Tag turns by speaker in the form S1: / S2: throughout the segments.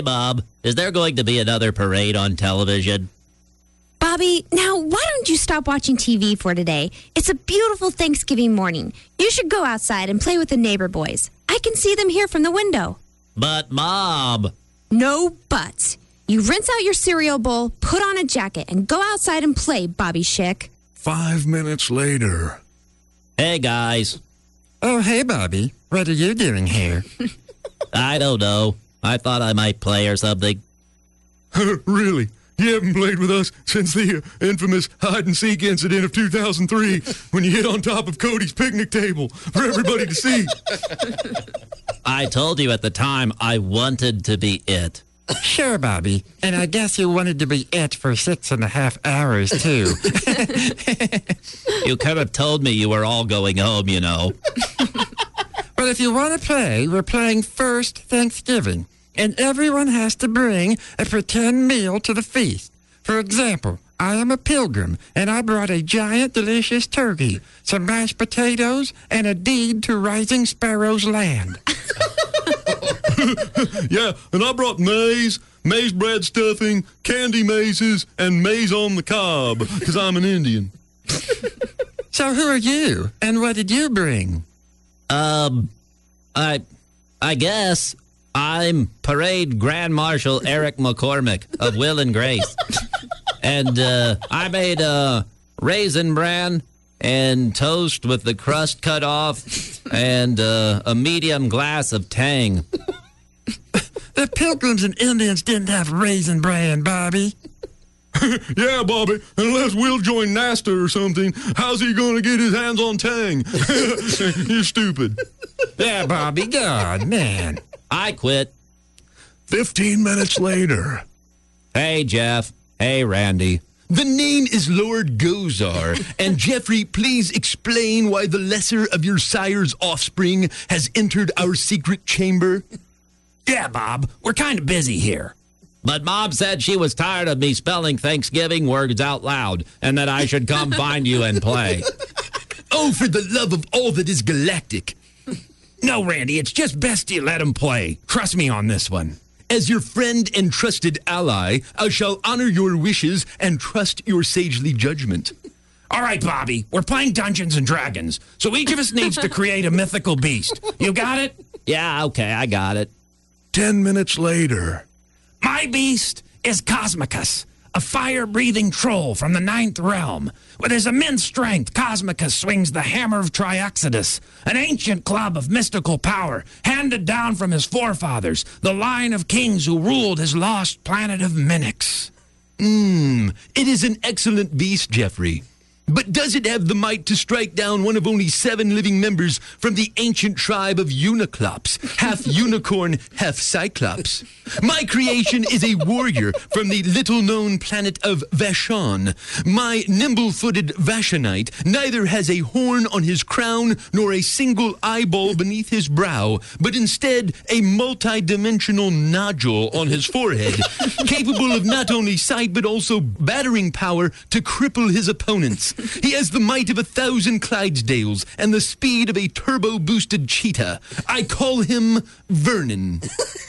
S1: Hey, Bob, is there going to be another parade on television?
S2: Bobby, now why don't you stop watching TV for today? It's a beautiful Thanksgiving morning. You should go outside and play with the neighbor boys. I can see them here from the window.
S1: But, Mom...
S2: No buts. You rinse out your cereal bowl, put on a jacket, and go outside and play, Bobby Schick.
S3: 5 minutes later.
S1: Hey, guys.
S4: Oh, hey, Bobby. What are you doing here?
S1: I don't know. I thought I might play or something.
S3: Really? You haven't played with us since the infamous hide-and-seek incident of 2003 when you hit on top of Cody's picnic table for everybody to see.
S1: I told you at the time I wanted to be it.
S4: Sure, Bobby. And I guess you wanted to be it for 6.5 hours, too.
S1: You could have told me you were all going home, you know.
S4: But if you want to play, we're playing First Thanksgiving. And everyone has to bring a pretend meal to the feast. For example, I am a pilgrim, and I brought a giant, delicious turkey, some mashed potatoes, and a deed to Rising Sparrow's land.
S3: Yeah, and I brought maize bread stuffing, candy mazes, and maize on the cob, because I'm an Indian.
S4: So who are you, and what did you bring?
S1: I guess I'm Parade Grand Marshal Eric McCormick of Will and Grace. And I made raisin bran and toast with the crust cut off and a medium glass of Tang.
S4: The Pilgrims and Indians didn't have raisin bran, Bobby.
S3: Yeah, Bobby, unless Will join NASTA or something, how's he going to get his hands on Tang? You're stupid.
S4: Yeah, Bobby, God, man.
S1: I quit.
S3: 15 minutes later.
S1: Hey, Jeff. Hey, Randy.
S5: The name is Lord Gozar, and Jeffrey, please explain why the lesser of your sire's offspring has entered our secret chamber.
S6: Yeah, Bob, we're kind of busy here.
S1: But Mom said she was tired of me spelling Thanksgiving words out loud, and that I should come find you and play.
S5: Oh, for the love of all that is galactic.
S6: No, Randy, it's just best you let him play. Trust me on this one.
S5: As your friend and trusted ally, I shall honor your wishes and trust your sagely judgment.
S6: All right, Bobby, we're playing Dungeons and Dragons, so each of us needs to create a mythical beast. You got it?
S1: Yeah, okay, I got it.
S3: 10 minutes later.
S6: My beast is Cosmicus, a fire-breathing troll from the 9th realm. With his immense strength, Cosmicus swings the hammer of Trioxidus, an ancient club of mystical power handed down from his forefathers, the line of kings who ruled his lost planet of Minix.
S5: It is an excellent beast, Jeffrey. But does it have the might to strike down one of only 7 living members from the ancient tribe of Uniclops, half unicorn, half cyclops? My creation is a warrior from the little-known planet of Vashon. My nimble-footed Vashonite neither has a horn on his crown nor a single eyeball beneath his brow, but instead a multi-dimensional nodule on his forehead, capable of not only sight but also battering power to cripple his opponents. He has the might of 1,000 Clydesdales and the speed of a turbo-boosted cheetah. I call him Vernon.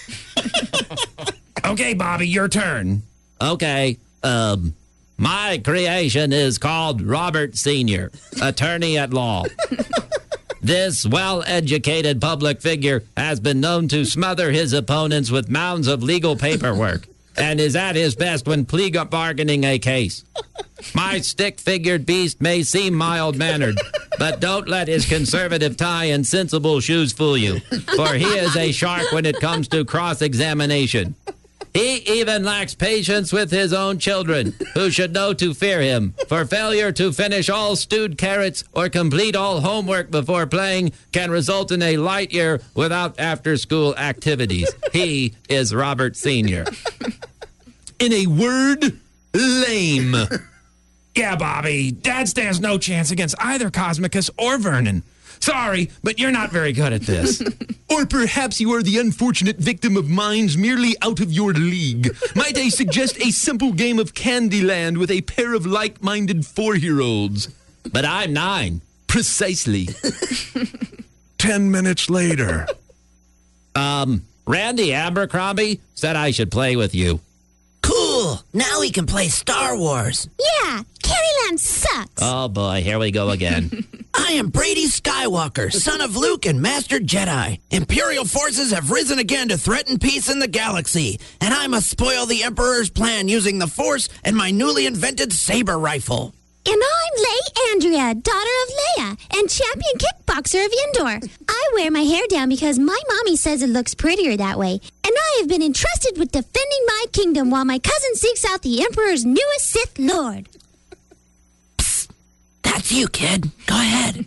S6: Okay, Bobby, your turn.
S1: Okay, my creation is called Robert Sr., attorney at law. This well-educated public figure has been known to smother his opponents with mounds of legal paperwork and is at his best when plea bargaining a case. My stick-figured beast may seem mild-mannered, but don't let his conservative tie and sensible shoes fool you, for he is a shark when it comes to cross-examination. He even lacks patience with his own children, who should know to fear him, for failure to finish all stewed carrots or complete all homework before playing can result in a light year without after-school activities. He is Robert Sr.
S5: In a word, lame.
S6: Yeah, Bobby, Dad stands no chance against either Cosmicus or Vernon. Sorry, but you're not very good at this.
S5: Or perhaps you are the unfortunate victim of minds merely out of your league. Might I suggest a simple game of Candyland with a pair of like-minded 4-year-olds?
S1: But I'm 9.
S5: Precisely.
S3: 10 minutes later.
S1: Randy Abercrombie said I should play with you.
S7: Cool. Now we can play Star Wars.
S2: Yeah, Candyland sucks.
S1: Oh boy, here we go again.
S7: I am Brady Skywalker, son of Luke and Master Jedi. Imperial forces have risen again to threaten peace in the galaxy, and I must spoil the Emperor's plan using the Force and my newly invented saber rifle.
S2: And I'm Leigh Andrea, daughter of Leia and champion kickboxer of Endor. I wear my hair down because my mommy says it looks prettier that way. And I have been entrusted with defending my kingdom while my cousin seeks out the Emperor's newest Sith Lord.
S7: Psst. That's you, kid. Go ahead.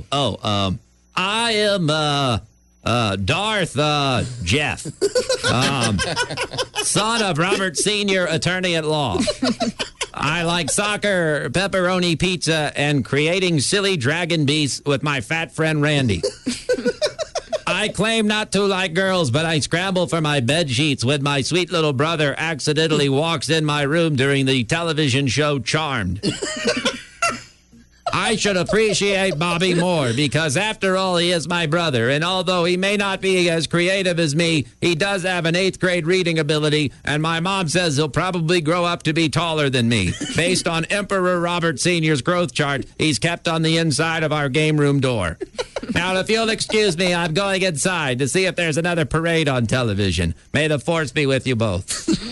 S1: I am, Darth, Jeff. Son of Robert Sr., attorney at law. I like soccer, pepperoni pizza, and creating silly dragon beasts with my fat friend Randy. I claim not to like girls, but I scramble for my bed sheets when my sweet little brother accidentally walks in my room during the television show Charmed. I should appreciate Bobby more because, after all, he is my brother. And although he may not be as creative as me, he does have an 8th grade reading ability. And my mom says he'll probably grow up to be taller than me. Based on Emperor Robert Sr.'s growth chart, he's kept on the inside of our game room door. Now, if you'll excuse me, I'm going inside to see if there's another parade on television. May the Force be with you both.